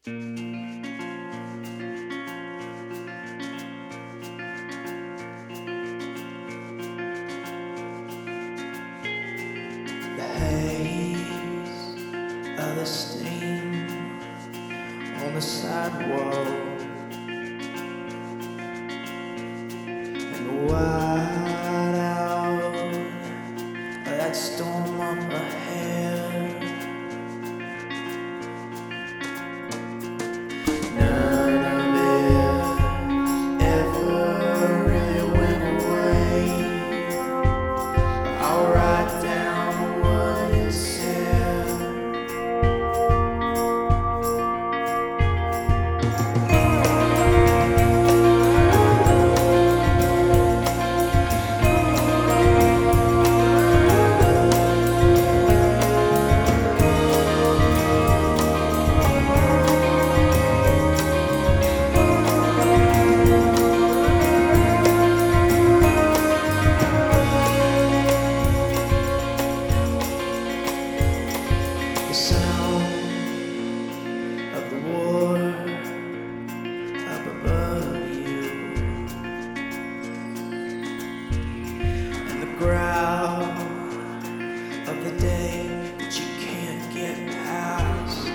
The haze of the stain on the sidewalk, and the white out of that storm up ahead. None of it ever really went away. I'll write down what it said. The sound of the war up above you, and the growl of the day that you can't get past.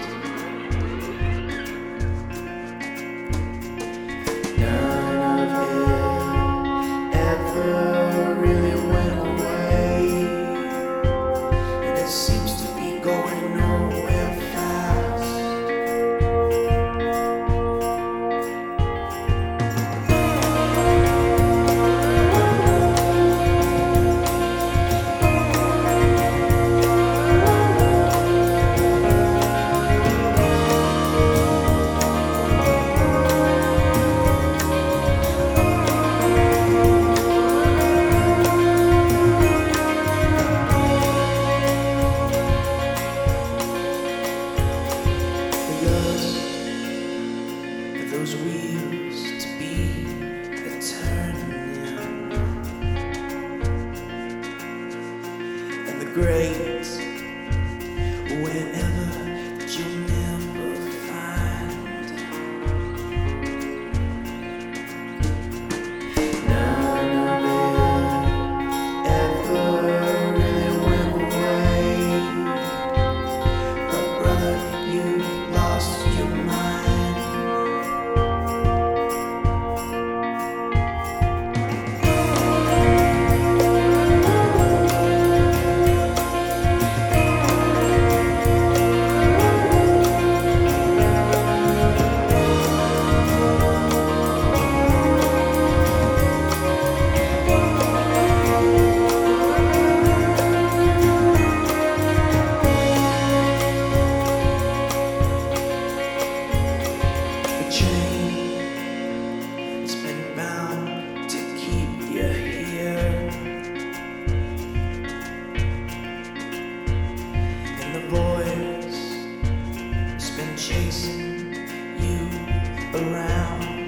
None of it ever really went away, and it seems to be going nowhere fast. The dust of those wheels to be turning, and the great wherever that you'll never find. None of it ever really went away. But brother, you lost your mind. The chain has been bound to keep you here, and the voice has been chasing you around.